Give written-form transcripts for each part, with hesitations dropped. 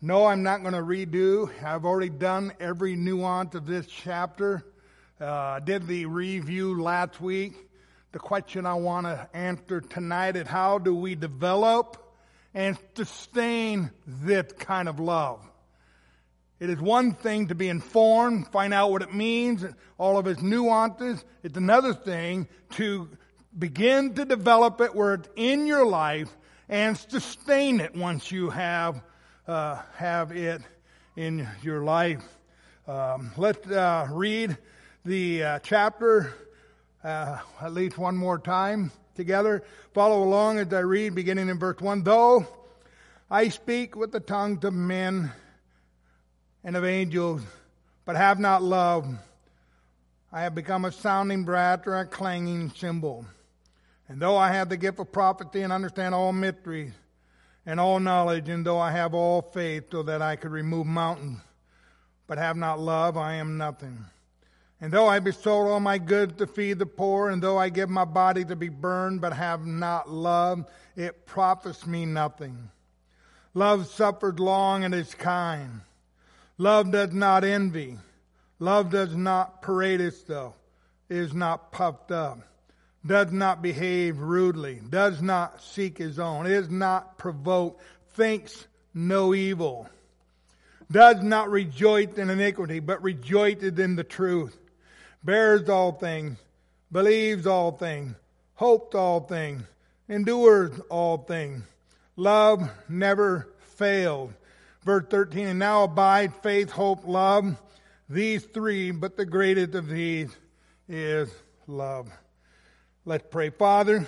No, I'm not going to redo. I've already done every nuance of this chapter. Did the review last week. The question I want to answer tonight is how do we develop and sustain this kind of love? It is one thing to be informed, find out what it means, all of its nuances. It's another thing to begin to develop it where it's in your life and sustain it once you have it in your life. Let's read the chapter at least one more time together. Follow along as I read, beginning in verse 1. Though I speak with the tongues of men and of angels, but have not love, I have become a sounding brass or a clanging cymbal. And though I have the gift of prophecy and understand all mysteries and all knowledge, and though I have all faith so that I could remove mountains, but have not love, I am nothing. And though I bestow all my goods to feed the poor, and though I give my body to be burned, but have not love, it profits me nothing. Love suffers long and is kind. Love does not envy. Love does not parade itself, is not puffed up, does not behave rudely, does not seek his own, is not provoked, thinks no evil, does not rejoice in iniquity, but rejoices in the truth, bears all things, believes all things, hopes all things, endures all things. Love never fails. Verse 13, and now abide faith, hope, love, these three, but the greatest of these is love. Let's pray. Father,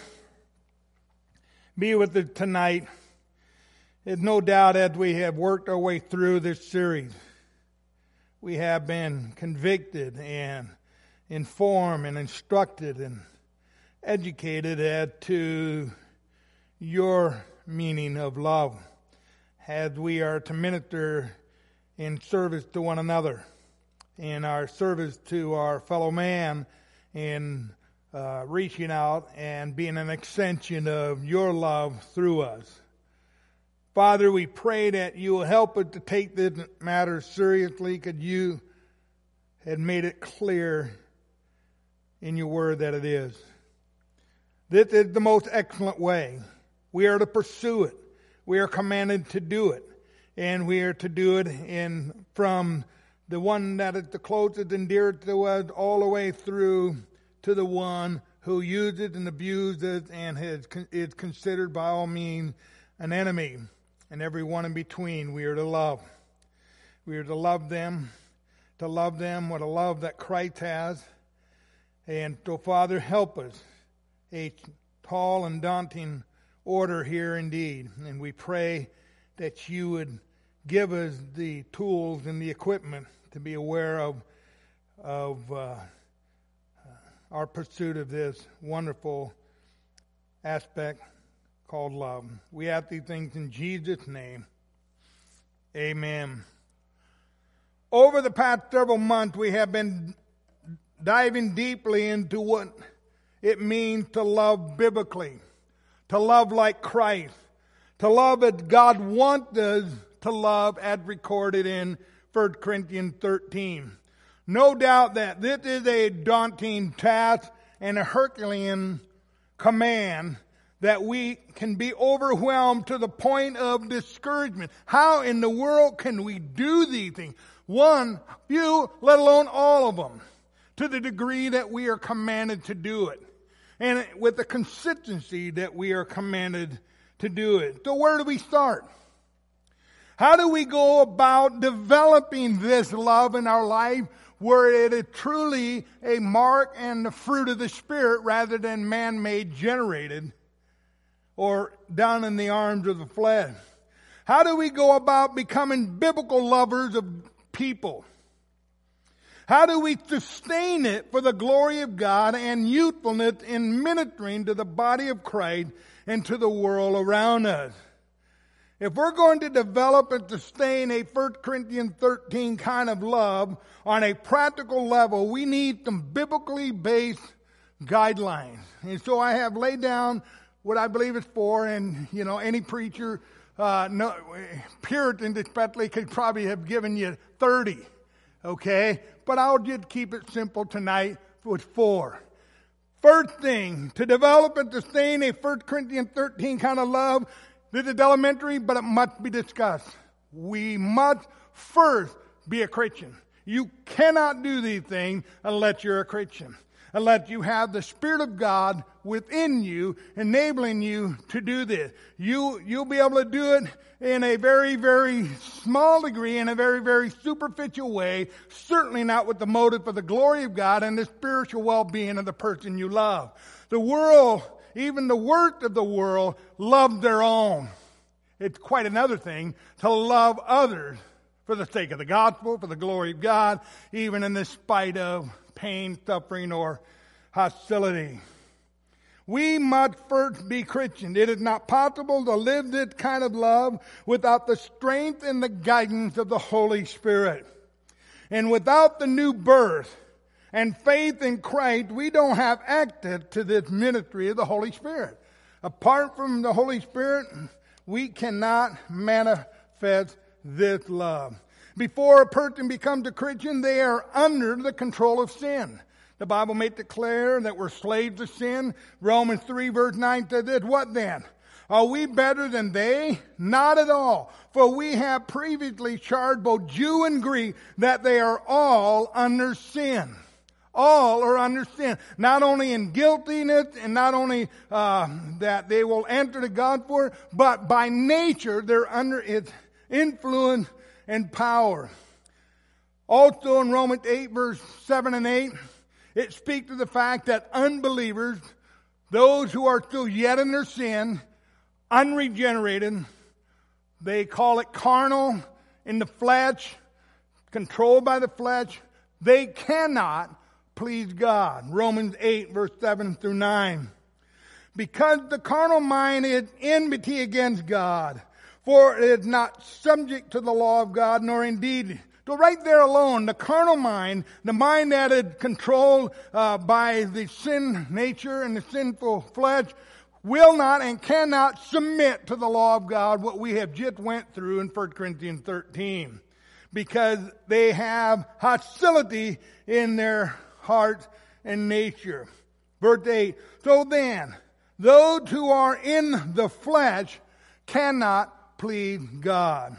be with us tonight. There's no doubt as we have worked our way through this series, we have been convicted and informed and instructed and educated as to your meaning of love, as we are to minister in service to one another, in our service to our fellow man, in reaching out and being an extension of your love through us. Father, we pray that you will help us to take this matter seriously, because you had made it clear in your word that it is. This is the most excellent way. We are to pursue it. We are commanded to do it. And we are to do it from the one that is the closest and dearest to us all the way through to the one who uses and abuses and is considered by all means an enemy. And everyone in between we are to love. We are to love them with a love that Christ has. And so, Father, help us. A tall and daunting order here indeed. And we pray that you would give us the tools and the equipment to be aware of our pursuit of this wonderful aspect called love. We ask these things in Jesus' name. Amen. Over the past several months, we have been diving deeply into what it means to love biblically, to love like Christ, to love as God wants us to love as recorded in 1 Corinthians 13. No doubt that this is a daunting task and a Herculean command that we can be overwhelmed to the point of discouragement. How in the world can we do these things? One, few, let alone all of them, to the degree that we are commanded to do it. And with the consistency that we are commanded to do it. So where do we start? How do we go about developing this love in our life where it is truly a mark and the fruit of the Spirit rather than man-made generated or down in the arms of the flesh? How do we go about becoming biblical lovers of people? How do we sustain it for the glory of God and usefulness in ministering to the body of Christ and to the world around us? If we're going to develop and sustain a 1 Corinthians 13 kind of love on a practical level, we need some biblically based guidelines. And so I have laid down what I believe is for, and any preacher no, Puritans especially could probably have given you 30. Okay? But I'll just keep it simple tonight with 4. First thing, to develop and sustain a 1 Corinthians 13 kind of love, this is elementary, but it must be discussed. We must first be a Christian. You cannot do these things unless you're a Christian. Unless you have the Spirit of God within you, enabling you to do this. You'll be able to do it in a very, very small degree, in a very, very superficial way, certainly not with the motive for the glory of God and the spiritual well-being of the person you love. The world, even the worst of the world, love their own. It's quite another thing to love others for the sake of the gospel, for the glory of God, even in the spite of pain, suffering, or hostility. We must first be Christian. It is not possible to live this kind of love without the strength and the guidance of the Holy Spirit. And without the new birth and faith in Christ, we don't have access to this ministry of the Holy Spirit. Apart from the Holy Spirit, we cannot manifest this love. Before a person becomes a Christian, they are under the control of sin. The Bible may declare that we're slaves to sin. Romans 3 verse 9 says this, what then? Are we better than they? Not at all. For we have previously charged both Jew and Greek that they are all under sin. All are under sin. Not only in guiltiness and not only that they will enter to God for it, but by nature they're under its influence and power. Also in Romans 8 verse 7 and 8, it speaks to the fact that unbelievers, those who are still yet in their sin, unregenerated, they call it carnal, in the flesh, controlled by the flesh, they cannot please God. Romans 8 verse 7 through 9. Because the carnal mind is enmity against God, for it is not subject to the law of God, nor indeed. So right there alone, the carnal mind, the mind that is controlled by the sin nature and the sinful flesh, will not and cannot submit to the law of God, what we have just went through in 1 Corinthians 13. Because they have hostility in their heart and nature. Verse 8, so then, those who are in the flesh cannot please God.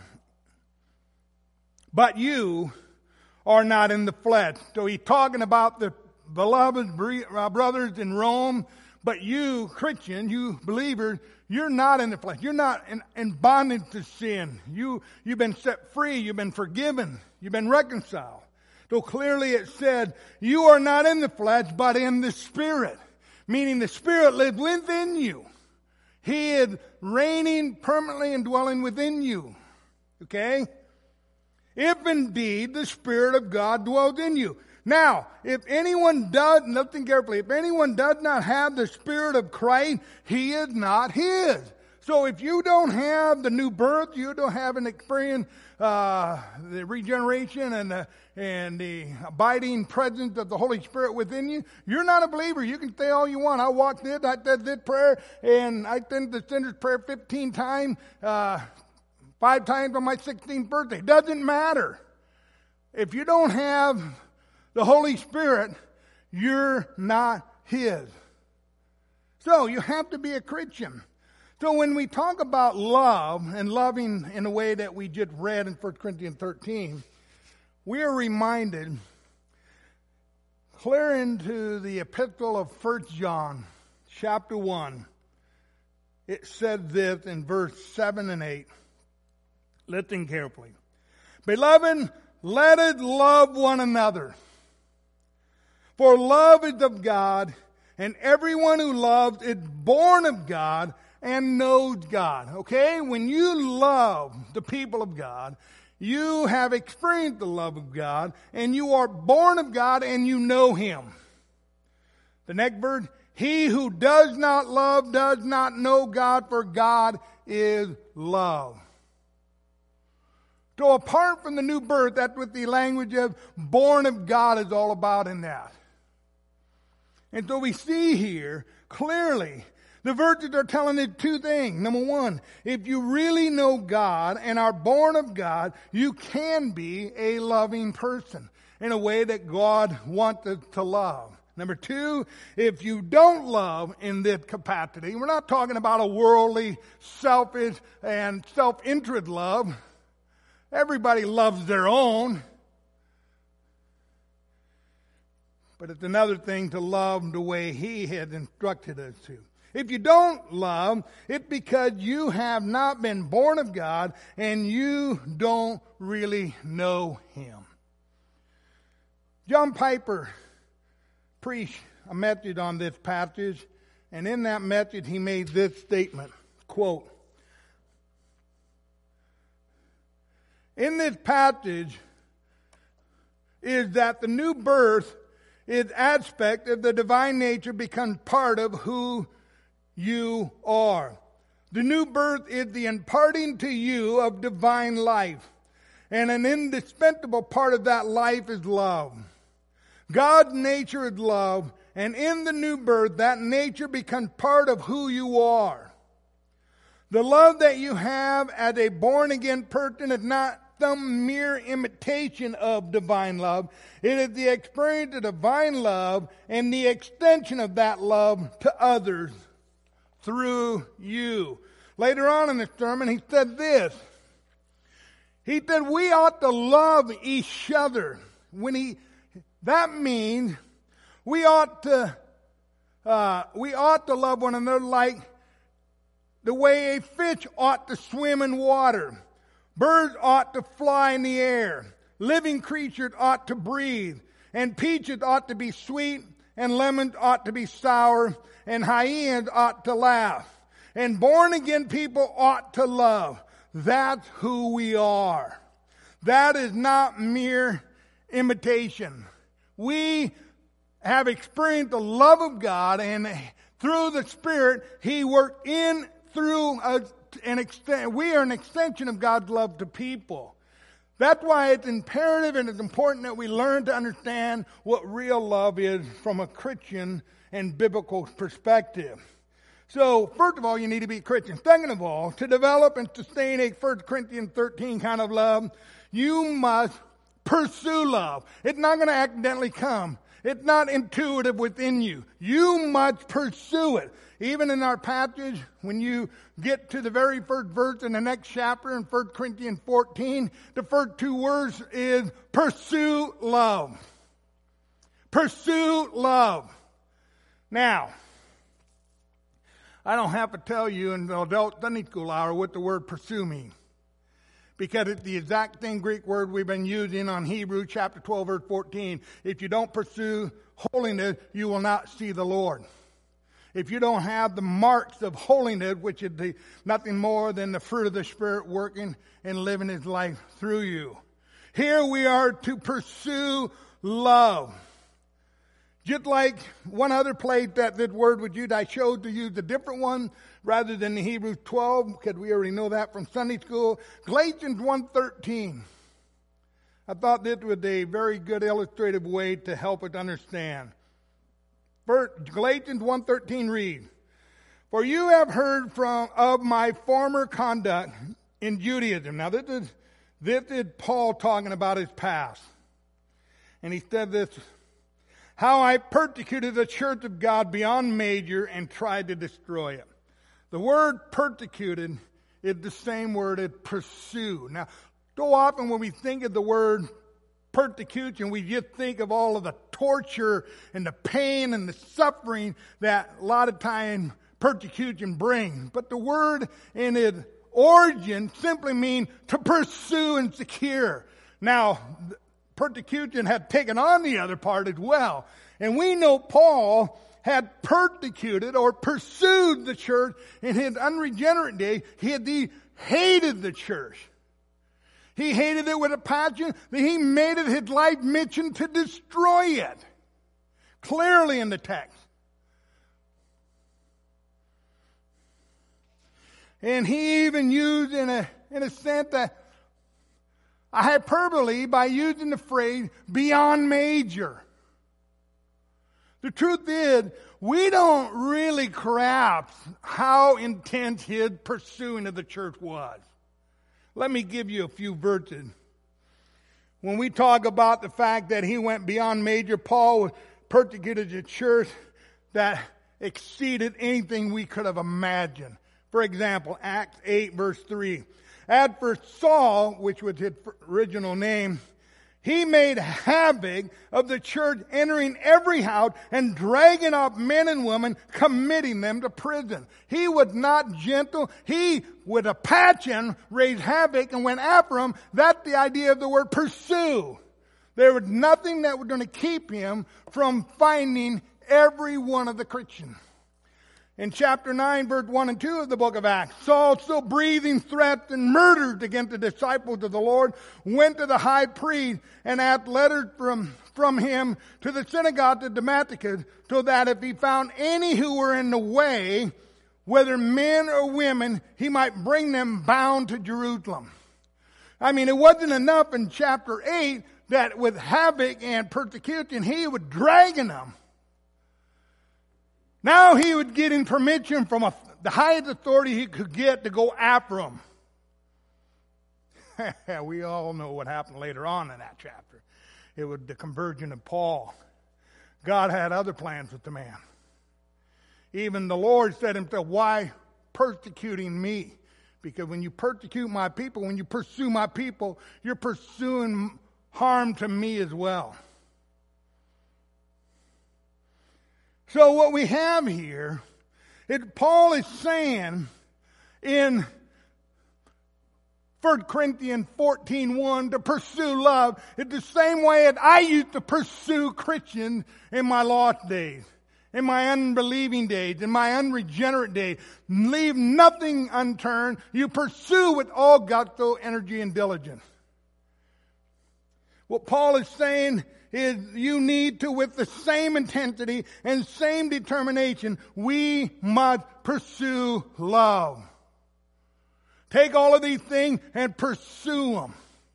But you are not in the flesh. So he's talking about the beloved brothers in Rome. But you, Christians, you believers, you're not in the flesh. You're not in bondage to sin. You've been set free. You've been forgiven. You've been reconciled. So clearly it said, you are not in the flesh, but in the Spirit. Meaning the Spirit lives within you. He is reigning permanently and dwelling within you. Okay? If indeed the Spirit of God dwells in you. Now, if anyone does, listen carefully, if anyone does not have the Spirit of Christ, he is not his. So if you don't have the new birth, you don't have an experience, the regeneration and the abiding presence of the Holy Spirit within you, you're not a believer. You can say all you want. I walked this, I did this prayer, and I did the sinner's prayer 15 times, 5 times on my 16th birthday. Doesn't matter. If you don't have the Holy Spirit, you're not his. So you have to be a Christian. So when we talk about love and loving in a way that we just read in 1 Corinthians 13, we are reminded, clear into the epistle of 1 John, chapter 1, it said this in verse 7 and 8. Listen carefully. Beloved, let us love one another. For love is of God, and everyone who loves is born of God and knows God. Okay? When you love the people of God, you have experienced the love of God, and you are born of God and you know Him. The next verse, he who does not love does not know God, for God is love. So apart from the new birth, that's what the language of born of God is all about in that. And so we see here clearly The verses are telling us two things. Number one, if you really know God and are born of God, you can be a loving person in a way that God wants us to love. Number two, if you don't love in this capacity, we're not talking about a worldly, selfish, and self-interest love. Everybody loves their own. But it's another thing to love the way He had instructed us to. If you don't love, it's because you have not been born of God and you don't really know Him. John Piper preached a message on this passage, and in that message he made this statement, quote, "In this passage is that the new birth is aspect of the divine nature becomes part of who you are. The new birth is the imparting to you of divine life. And an indispensable part of that life is love. God's nature is love. And in the new birth, that nature becomes part of who you are. The love that you have as a born-again person is not some mere imitation of divine love. It is the experience of divine love and the extension of that love to others through you." Later on in the sermon, he said this. He said, we ought to love each other. That means we ought to love one another like the way a fish ought to swim in water. Birds ought to fly in the air. Living creatures ought to breathe. And peaches ought to be sweet. And lemons ought to be sour. And hyenas ought to laugh. And born-again people ought to love. That's who we are. That is not mere imitation. We have experienced the love of God, and through the Spirit, He worked in, through us, we are an extension of God's love to people. That's why it's imperative and it's important that we learn to understand what real love is from a Christian and biblical perspective. So, first of all, you need to be a Christian. Second of all, to develop and sustain a 1 Corinthians 13 kind of love, you must pursue love. It's not going to accidentally come. It's not intuitive within you. You must pursue it. Even in our passage, when you get to the very first verse in the next chapter in 1 Corinthians 14, the first two words is pursue love. Pursue love. Now, I don't have to tell you in the adult Sunday school hour what the word pursue means. Because it's the exact same Greek word we've been using on Hebrews chapter 12, verse 14. If you don't pursue holiness, you will not see the Lord. If you don't have the marks of holiness, which is nothing more than the fruit of the Spirit working and living His life through you. Here we are to pursue love. Just like one other place that this word was used, I chose to use a different one rather than the Hebrews 12, because we already know that from Sunday school. Galatians 1:13. I thought this was a very good illustrative way to help us understand. Galatians 1:13 reads, "For you have heard of my former conduct in Judaism." Now this is Paul talking about his past. And he said this, "How I persecuted the church of God beyond measure and tried to destroy it." The word persecuted is the same word as pursue. Now, so often when we think of the word persecution, we just think of all of the torture and the pain and the suffering that a lot of time persecution brings. But the word in its origin simply means to pursue and secure. Now, persecution had taken on the other part as well. And we know Paul had persecuted or pursued the church in his unregenerate day. He hated the church. He hated it with a passion that he made it his life mission to destroy it. Clearly in the text. And he even used in a sense that a hyperbole by using the phrase beyond measure. The truth is, we don't really grasp how intense his pursuing of the church was. Let me give you a few verses. When we talk about the fact that he went beyond measure, Paul persecuted the church that exceeded anything we could have imagined. For example, Acts 8 verse 3. As for Saul, which was his original name, he made havoc of the church, entering every house and dragging off men and women, committing them to prison. He was not gentle. He, with a passion, raised havoc and went after them. That's the idea of the word pursue. There was nothing that was going to keep him from finding every one of the Christians. In chapter 9, verse 1 and 2 of the book of Acts, Saul, still breathing threats and murders against the disciples of the Lord, went to the high priest and asked letters from him to the synagogue of Damascus, so that if he found any who were in the way, whether men or women, he might bring them bound to Jerusalem. I mean, it wasn't enough in chapter 8 that with havoc and persecution, he was dragging them. Now he was getting permission from the highest authority he could get to go after him. We all know what happened later on in that chapter. It was the conversion of Paul. God had other plans with the man. Even the Lord said himself, why persecuting me? Because when you persecute my people, when you pursue my people, you're pursuing harm to me as well. So what we have here is Paul is saying in 1 Corinthians 14:1 to pursue love is the same way that I used to pursue Christians in my lost days, in my unbelieving days, in my unregenerate days. Leave nothing unturned. You pursue with all gusto, energy, and diligence. What Paul is saying is you need to, with the same intensity and same determination, we must pursue love. Take all of these things and pursue them.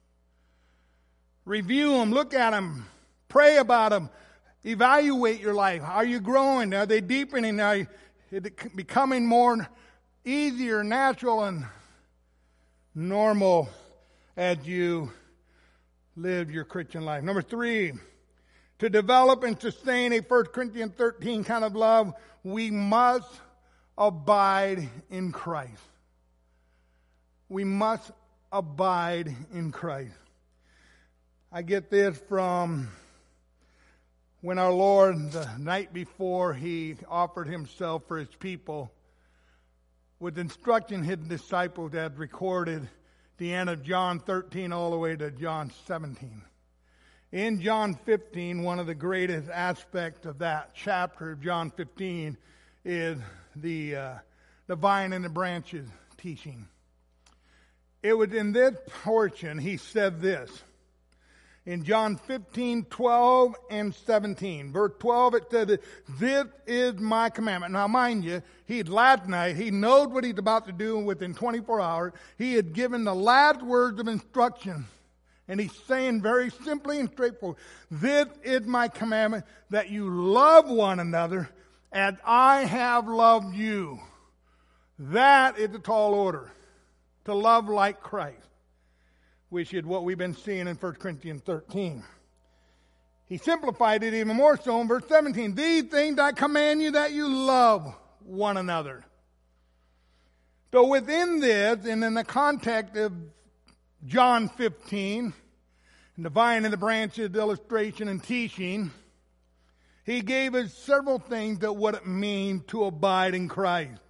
Review them, look at them, pray about them, evaluate your life. Are you growing? Are they deepening? Are you becoming more easier, natural, and normal as you live your Christian life? Number 3, to develop and sustain a 1 Corinthians 13 kind of love, we must abide in Christ. We must abide in Christ. I get this from when our Lord, the night before he offered himself for his people, was instructing his disciples as recorded the end of John 13 all the way to John 17. In John 15, one of the greatest aspects of that chapter of John 15 is the vine and the branches teaching. It was in this portion he said this. In John 15, 12, and 17. Verse 12, it said, this is my commandment. Now, mind you, last night, he knows what he's about to do within 24 hours. He had given the last words of instruction. And he's saying very simply and straightforward, this is my commandment, that you love one another as I have loved you. That is the tall order, to love like Christ, which is what we've been seeing in 1 Corinthians 13. He simplified it even more so in verse 17. These things I command you, that you love one another. So within this, and in the context of John 15, and the vine and the branches, the illustration and teaching, he gave us several things that what it means to abide in Christ.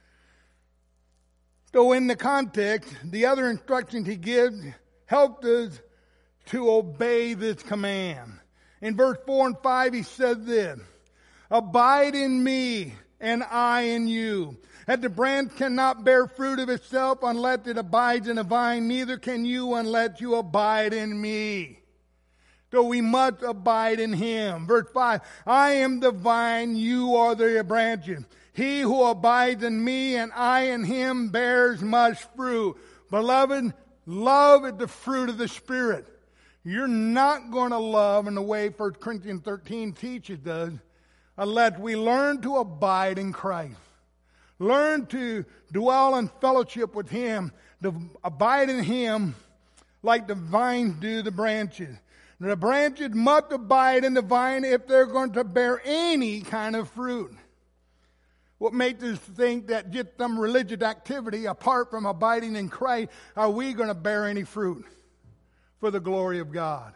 So in the context, the other instructions he gives helped us to obey this command. In verse 4 and 5 he says this, abide in me and I in you. As the branch cannot bear fruit of itself unless it abides in a vine, neither can you unless you abide in me. So we must abide in him. Verse 5, I am the vine, you are the branches. He who abides in me and I in him bears much fruit. Beloved, love is the fruit of the Spirit. You're not going to love in the way 1 Corinthians 13 teaches us unless we learn to abide in Christ. Learn to dwell in fellowship with Him, to abide in Him like the vines do the branches. The branches must abide in the vine if they're going to bear any kind of fruit. What makes us think that just some religious activity, apart from abiding in Christ, are we going to bear any fruit for the glory of God?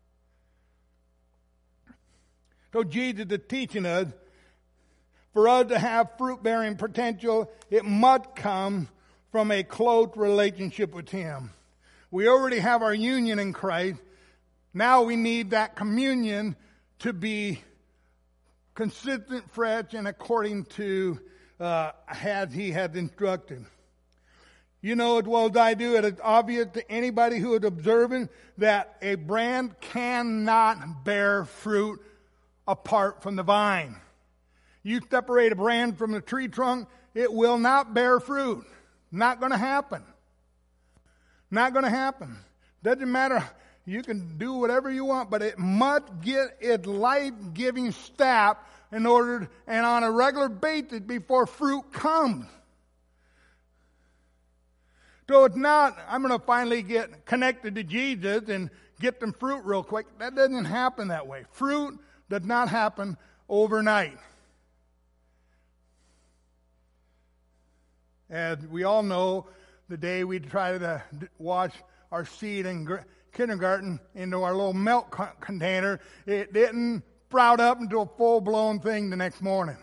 So Jesus is teaching us, for us to have fruit-bearing potential, it must come from a close relationship with Him. We already have our union in Christ. Now we need that communion to be consistent, fresh, and according to as He has instructed. You know as well as I do, it is obvious to anybody who is observant that a branch cannot bear fruit apart from the vine. You separate a branch from the tree trunk, it will not bear fruit. Not going to happen. Not going to happen. Doesn't matter. You can do whatever you want, but it must get its life-giving staff in order and on a regular basis before fruit comes. So it's not, I'm going to finally get connected to Jesus and get them fruit real quick. That doesn't happen that way. Fruit does not happen overnight. As we all know, the day we try to wash our seed in kindergarten into our little milk container, it didn't sprout up into a full-blown thing the next morning.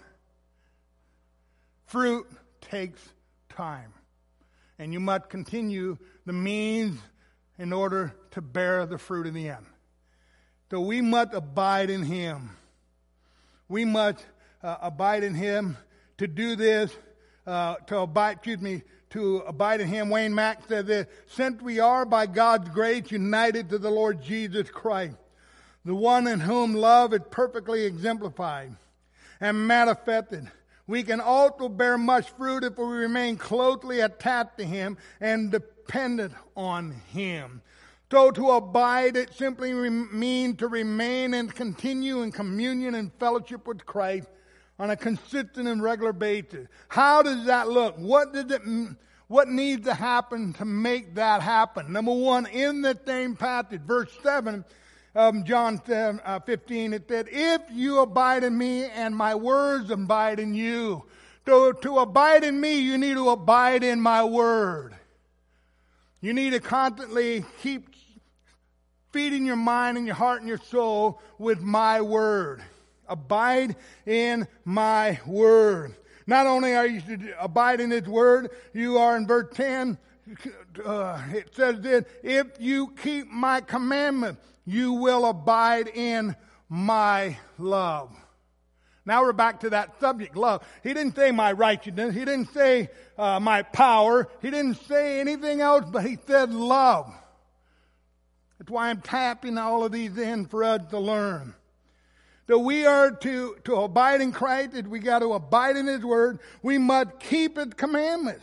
Fruit takes time. And you must continue the means in order to bear the fruit in the end. So we must abide in Him. We must abide in Him. To do this, to abide in Him, Wayne Mack said this: since we are by God's grace united to the Lord Jesus Christ, the one in whom love is perfectly exemplified and manifested, we can also bear much fruit if we remain closely attached to Him and dependent on Him. So to abide, it simply means to remain and continue in communion and fellowship with Christ on a consistent and regular basis. How does that look? What needs to happen to make that happen? Number one, in the same passage, verse 7 of John 15, it said, if you abide in me and my words abide in you. So to abide in me, you need to abide in my word. You need to constantly keep feeding your mind and your heart and your soul with my word. Abide in my word. Not only are you to abide in His word, you are in verse 10, it says this, if you keep my commandments, you will abide in my love. Now we're back to that subject, love. He didn't say my righteousness. He didn't say my power. He didn't say anything else, but He said love. That's why I'm tapping all of these in for us to learn. So we are to abide in Christ, and we got to abide in His word. We must keep His commandments.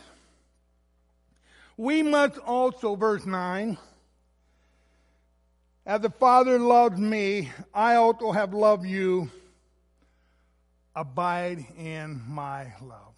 We must also, verse 9, as the Father loves me, I also have loved you. Abide in my love.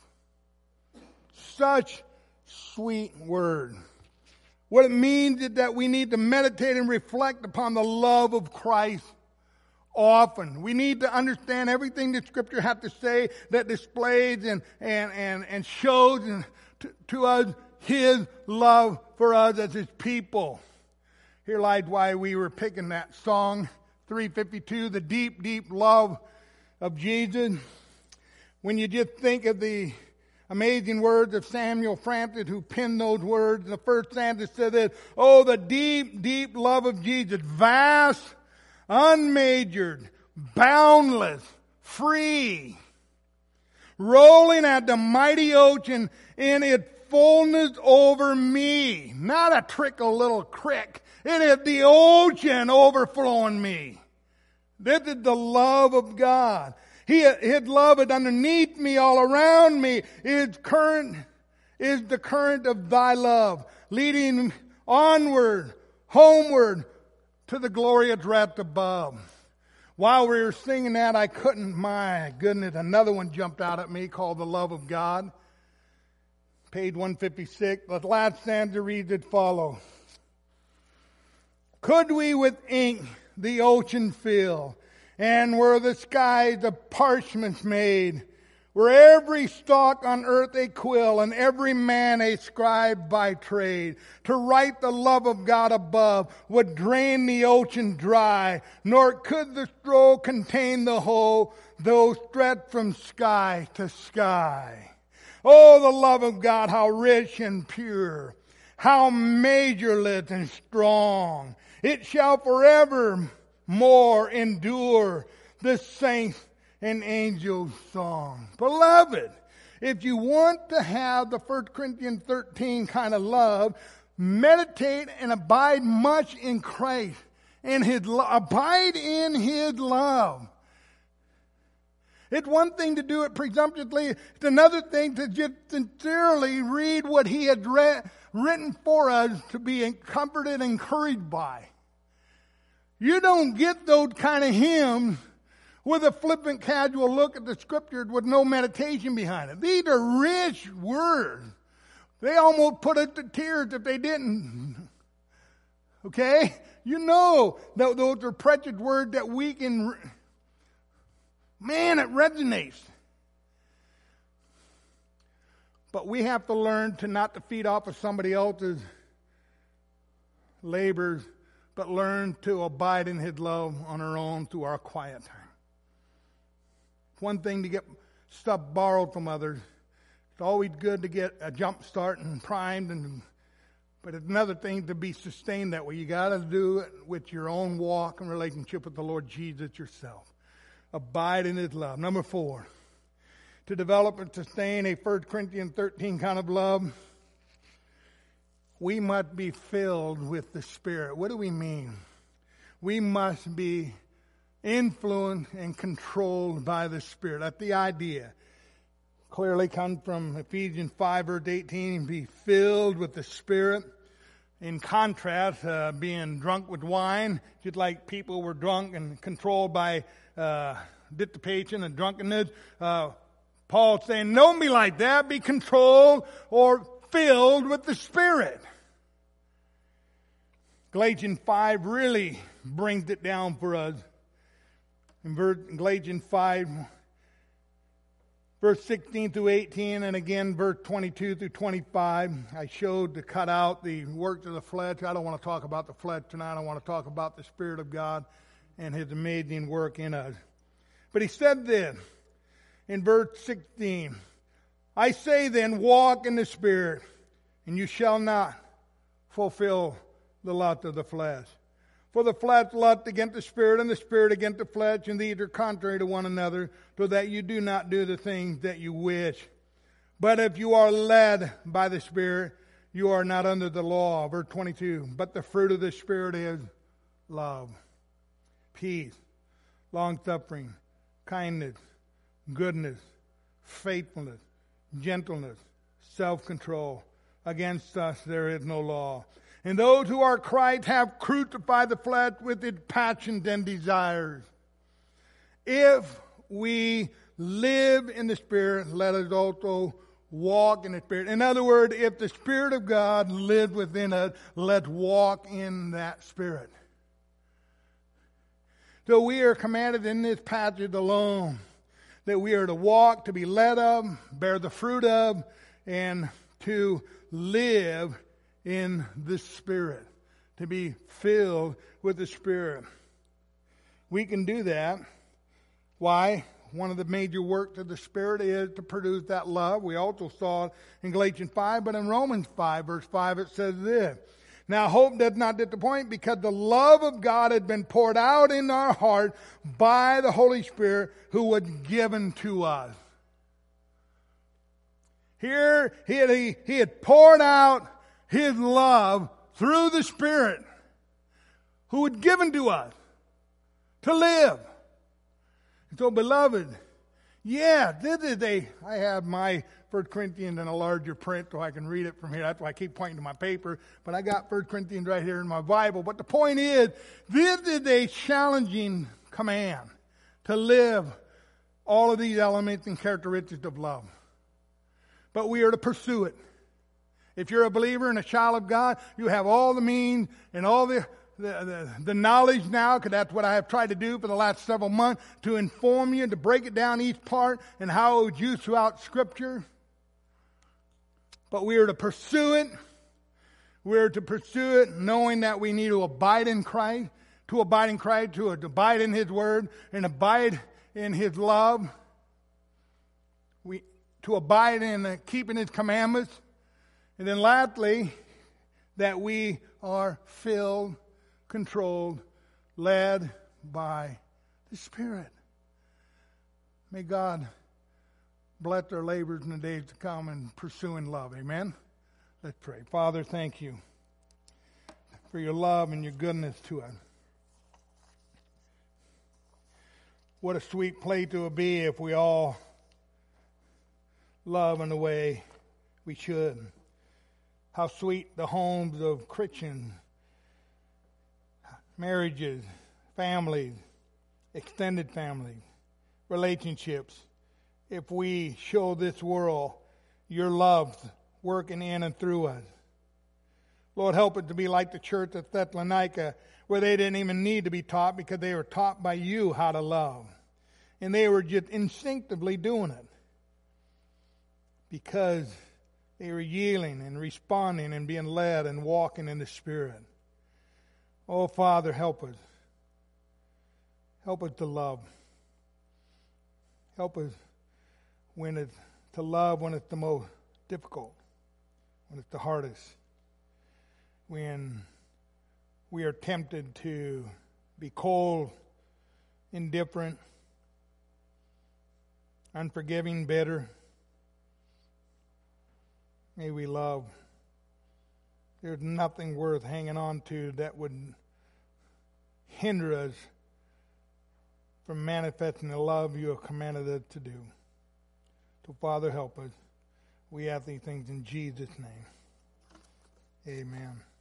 Such sweet word. What it means is that we need to meditate and reflect upon the love of Christ often. We need to understand everything that Scripture has to say that displays and shows to us His love for us as His people. Here lies why we were picking that song, 352, the deep, deep love of Jesus. When you just think of the amazing words of Samuel Frampton, who penned those words, the first stanza said this, oh, the deep, deep love of Jesus, vast, unmeasured, boundless, free, rolling at the mighty ocean in its fullness over me. Not a trickle little creek. It is the ocean overflowing me. This is the love of God. His love is underneath me, all around me. His current is the current of thy love, leading onward, homeward, to the glorious rest above. While we were singing that, my goodness, another one jumped out at me called The Love of God. Page 156. The last stanza reads as follows. Could we with ink the ocean fill, and were the skies of parchments made, were every stalk on earth a quill, and every man a scribe by trade, to write the love of God above would drain the ocean dry, nor could the scroll contain the whole, though stretched from sky to sky. Oh, the love of God, how rich and pure, how measureless and strong. It shall forever more endure the saints and angels' song. Beloved, if you want to have the 1 Corinthians 13 kind of love, meditate and abide much in Christ and abide in His love. It's one thing to do it presumptuously. It's another thing to just sincerely read what He has written for us to be comforted and encouraged by. You don't get those kind of hymns with a flippant, casual look at the Scriptures with no meditation behind it. These are rich words. They almost put it to tears if they didn't. Okay? You know that those are precious words that we can... Man, it resonates. But we have to learn to not to feed off of somebody else's labors, but learn to abide in His love on our own through our quiet time. It's one thing to get stuff borrowed from others. It's always good to get a jump start and primed, but it's another thing to be sustained that way. You got to do it with your own walk and relationship with the Lord Jesus yourself. Abide in His love. Number 4, to develop and sustain a 1 Corinthians 13 kind of love, we must be filled with the Spirit. What do we mean? We must be influenced and controlled by the Spirit. That's the idea. Clearly comes from Ephesians 5 verse 18, be filled with the Spirit. In contrast, being drunk with wine, just like people were drunk and controlled by dissipation and drunkenness. Paul's saying, don't be like that. Be controlled or filled with the Spirit. Galatians 5 really brings it down for us. In Galatians 5, verse 16 through 18, and again verse 22 through 25, I showed to cut out the works of the flesh. I don't want to talk about the flesh tonight. I want to talk about the Spirit of God and His amazing work in us. But he said this in verse 16, I say then, walk in the Spirit, and you shall not fulfill the lust of the flesh. For the flesh lusts against the Spirit, and the Spirit against the flesh, and these are contrary to one another, so that you do not do the things that you wish. But if you are led by the Spirit, you are not under the law. Verse 22, but the fruit of the Spirit is love, peace, long-suffering, kindness, goodness, faithfulness, gentleness, self-control. Against us there is no law. And those who are Christ have crucified the flesh with its passions and desires. If we live in the Spirit, let us also walk in the Spirit. In other words, if the Spirit of God lives within us, let's walk in that Spirit. So we are commanded in this passage alone that we are to walk, to be led of, bear the fruit of, and to live in the Spirit, to be filled with the Spirit. We can do that. Why? One of the major works of the Spirit is to produce that love. We also saw it in Galatians 5, but in Romans 5, verse 5, it says this. Now hope does not disappoint, because the love of God had been poured out in our heart by the Holy Spirit who was given to us. Here he had poured out His love through the Spirit who was given to us to live. And so, beloved, I have my 1 Corinthians in a larger print so I can read it from here. That's why I keep pointing to my paper. But I got 1 Corinthians right here in my Bible. But the point is, this is a challenging command to live all of these elements and characteristics of love. But we are to pursue it. If you're a believer and a child of God, you have all the means and all the knowledge now, because that's what I have tried to do for the last several months, to inform you, to break it down each part and how it was used throughout Scripture. But we are to pursue it. We are to pursue it knowing that we need to abide in Christ, to abide in Christ, to abide in His Word, and abide in His love. To abide in keeping His commandments. And then lastly, that we are filled, controlled, led by the Spirit. May God bless our labors in the days to come in pursuing love. Amen? Let's pray. Father, thank you for your love and your goodness to us. What a sweet place it would be if we all love in the way we should. How sweet the homes of Christians, marriages, families, extended families, relationships, if we show this world your love working in and through us. Lord, help it to be like the church at Thessalonica, where they didn't even need to be taught because they were taught by you how to love. And they were just instinctively doing it because they were yielding and responding and being led and walking in the Spirit. Oh, Father, help us. Help us to love. Help us to love when it's the most difficult, when it's the hardest, when we are tempted to be cold, indifferent, unforgiving, bitter. May we love. There's nothing worth hanging on to that would hinder us from manifesting the love you have commanded us to do. So, Father, help us. We ask these things in Jesus' name. Amen.